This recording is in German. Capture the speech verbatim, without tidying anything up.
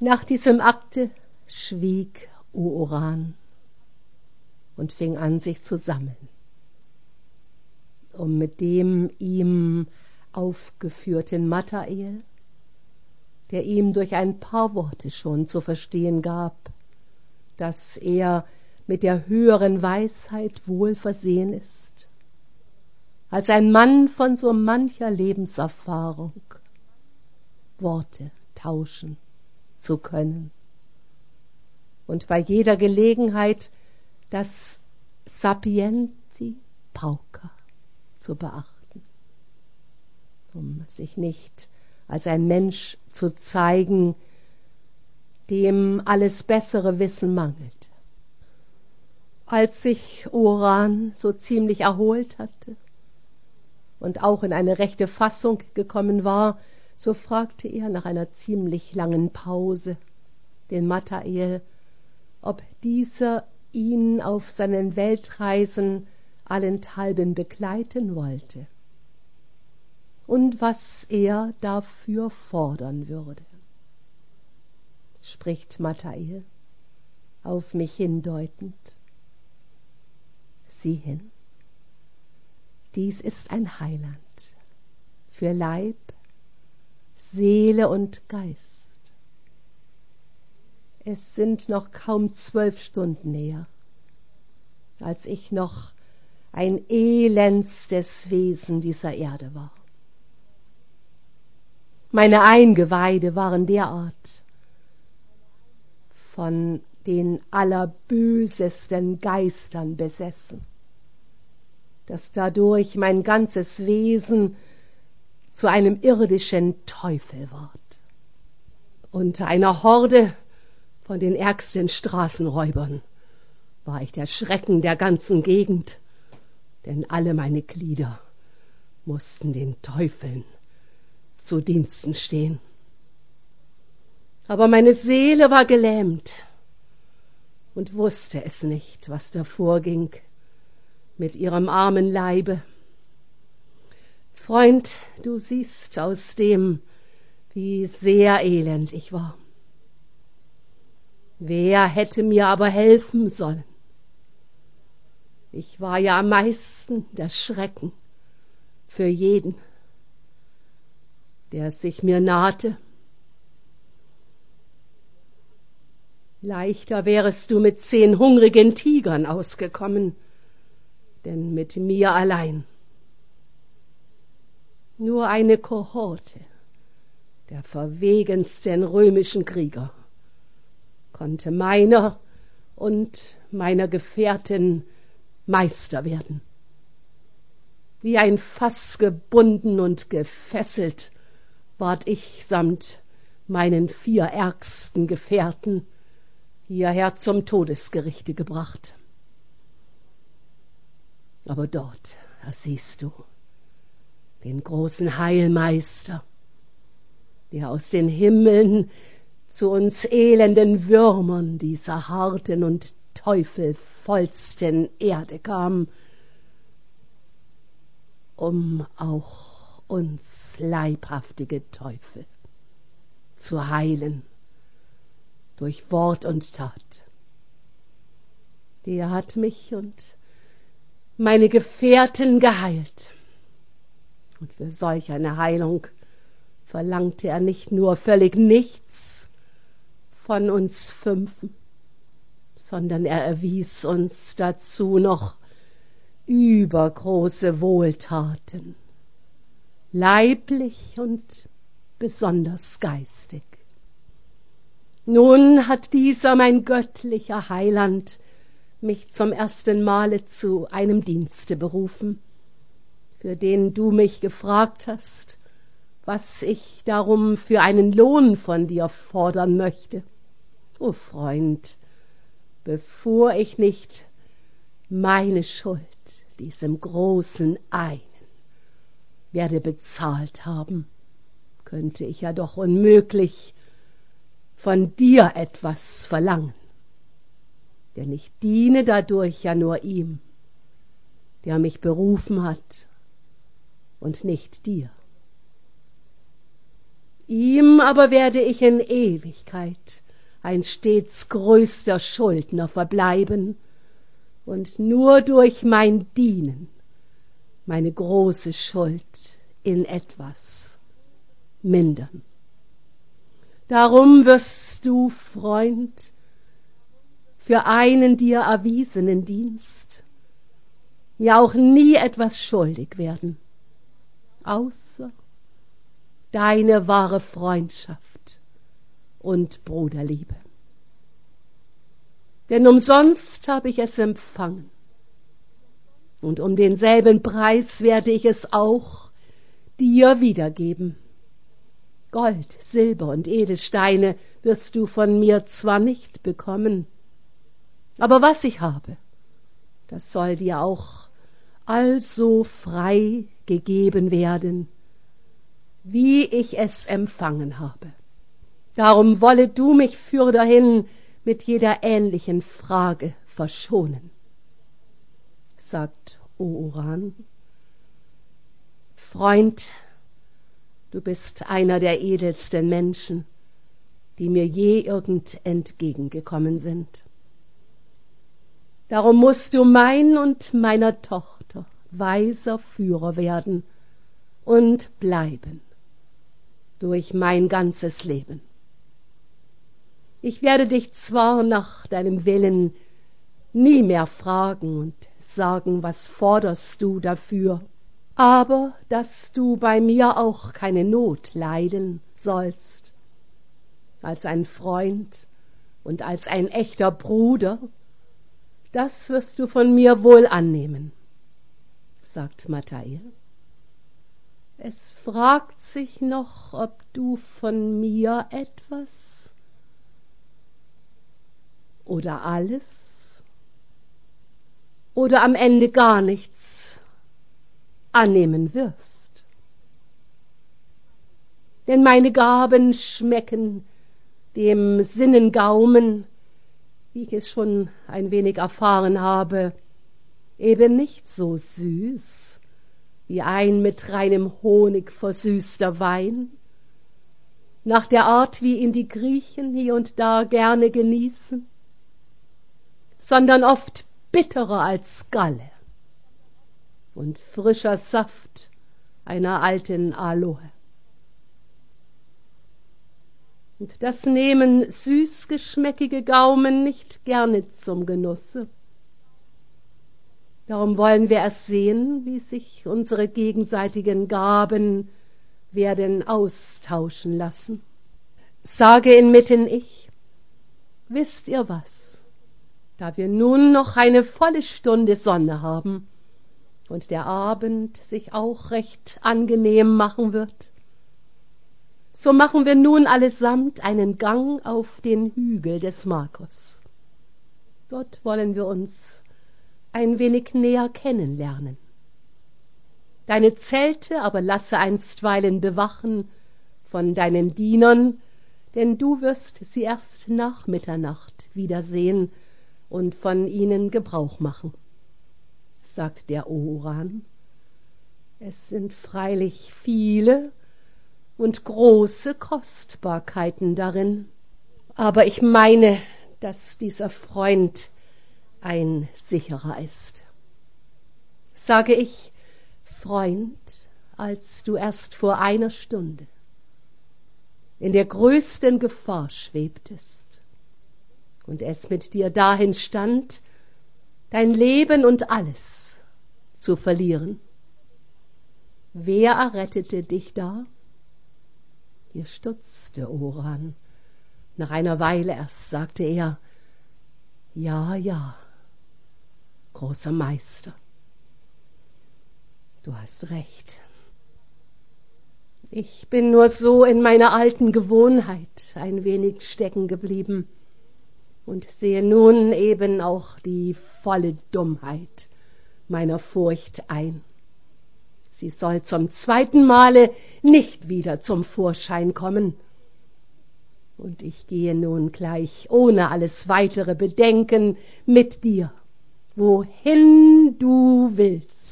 Nach diesem Akte schwieg Ooran und fing an, sich zu sammeln, um mit dem ihm aufgeführten Mathael, der ihm durch ein paar Worte schon zu verstehen gab, dass er mit der höheren Weisheit wohl versehen ist, als ein Mann von so mancher Lebenserfahrung Worte tauschen zu können und bei jeder Gelegenheit das Sapienti Pauca zu beachten, um sich nicht als ein Mensch zu zeigen, dem alles bessere Wissen mangelt. Als sich Ooran so ziemlich erholt hatte und auch in eine rechte Fassung gekommen war, so fragte er nach einer ziemlich langen Pause den Mathael, ob dieser ihn auf seinen Weltreisen allenthalben begleiten wollte und was er dafür fordern würde. Spricht Mathael, auf mich hindeutend: Sieh hin, dies ist ein Heiland für Leib, Seele und Geist. Es sind noch kaum zwölf Stunden her, als ich noch ein elendstes Wesen dieser Erde war. Meine Eingeweide waren derart von den allerbösesten Geistern besessen, dass dadurch mein ganzes Wesen zu einem irdischen Teufel ward. Unter einer Horde von den ärgsten Straßenräubern war ich der Schrecken der ganzen Gegend, denn alle meine Glieder mussten den Teufeln zu Diensten stehen. Aber meine Seele war gelähmt und wusste es nicht, was da vorging mit ihrem armen Leibe. Freund, du siehst aus dem, wie sehr elend ich war. Wer hätte mir aber helfen sollen? Ich war ja am meisten der Schrecken für jeden, der sich mir nahte. Leichter wärest du mit zehn hungrigen Tigern ausgekommen, denn mit mir allein. Nur eine Kohorte der verwegensten römischen Krieger konnte meiner und meiner Gefährten Meister werden. Wie ein Fass gebunden und gefesselt ward ich samt meinen vier ärgsten Gefährten hierher zum Todesgerichte gebracht. Aber dort, da siehst du den großen Heilmeister, der aus den Himmeln zu uns elenden Würmern dieser harten und teufelvollsten Erde kam, um auch uns leibhaftige Teufel zu heilen durch Wort und Tat. Der hat mich und meine Gefährten geheilt. Und für solch eine Heilung verlangte er nicht nur völlig nichts von uns Fünfen, sondern er erwies uns dazu noch übergroße Wohltaten, leiblich und besonders geistig. Nun hat dieser mein göttlicher Heiland mich zum ersten Male zu einem Dienste berufen, für den du mich gefragt hast, was ich darum für einen Lohn von dir fordern möchte. O Freund, bevor ich nicht meine Schuld diesem großen einen werde bezahlt haben, könnte ich ja doch unmöglich von dir etwas verlangen. Denn ich diene dadurch ja nur ihm, der mich berufen hat, und nicht dir. Ihm aber werde ich in Ewigkeit ein stets größter Schuldner verbleiben und nur durch mein Dienen meine große Schuld in etwas mindern. Darum wirst du, Freund, für einen dir erwiesenen Dienst mir auch nie etwas schuldig werden, außer deine wahre Freundschaft und Bruderliebe. Denn umsonst habe ich es empfangen, und um denselben Preis werde ich es auch dir wiedergeben. Gold, Silber und Edelsteine wirst du von mir zwar nicht bekommen, aber was ich habe, das soll dir auch also frei gegeben werden, wie ich es empfangen habe. Darum wolle du mich fürderhin mit jeder ähnlichen Frage verschonen. Sagt Ooran: Freund, du bist einer der edelsten Menschen, die mir je irgend entgegengekommen sind. Darum musst du mein und meiner Tochter weiser Führer werden und bleiben durch mein ganzes Leben. Ich werde dich zwar nach deinem Willen nie mehr fragen und sagen, was forderst du dafür, aber dass du bei mir auch keine Not leiden sollst. Als ein Freund und als ein echter Bruder, das wirst du von mir wohl annehmen, sagt Mathael. Es fragt sich noch, ob du von mir etwas oder alles oder am Ende gar nichts annehmen wirst. Denn meine Gaben schmecken dem Sinnengaumen, wie ich es schon ein wenig erfahren habe, eben nicht so süß wie ein mit reinem Honig versüßter Wein, nach der Art, wie ihn die Griechen hier und da gerne genießen, sondern oft bitterer als Galle und frischer Saft einer alten Aloe. Und das nehmen süßgeschmeckige Gaumen nicht gerne zum Genusse. Darum wollen wir erst sehen, wie sich unsere gegenseitigen Gaben werden austauschen lassen. Sage inmitten ich: Wisst ihr was? Da wir nun noch eine volle Stunde Sonne haben und der Abend sich auch recht angenehm machen wird, so machen wir nun allesamt einen Gang auf den Hügel des Markus. Dort wollen wir uns ein wenig näher kennenlernen. Deine Zelte aber lasse einstweilen bewachen von deinen Dienern, denn du wirst sie erst nach Mitternacht wiedersehen und von ihnen Gebrauch machen, sagt der Ooran. Es sind freilich viele und große Kostbarkeiten darin, aber ich meine, dass dieser Freund ein sicherer ist. Sage ich, Freund, als du erst vor einer Stunde in der größten Gefahr schwebtest und es mit dir dahin stand, dein Leben und alles zu verlieren. Wer errettete dich da? Hier stutzte Ooran. Nach einer Weile erst sagte er: Ja, ja, großer Meister, du hast recht. Ich bin nur so in meiner alten Gewohnheit ein wenig stecken geblieben und sehe nun eben auch die volle Dummheit meiner Furcht ein. Sie soll zum zweiten Male nicht wieder zum Vorschein kommen. Und ich gehe nun gleich ohne alles weitere Bedenken mit dir, wohin du willst.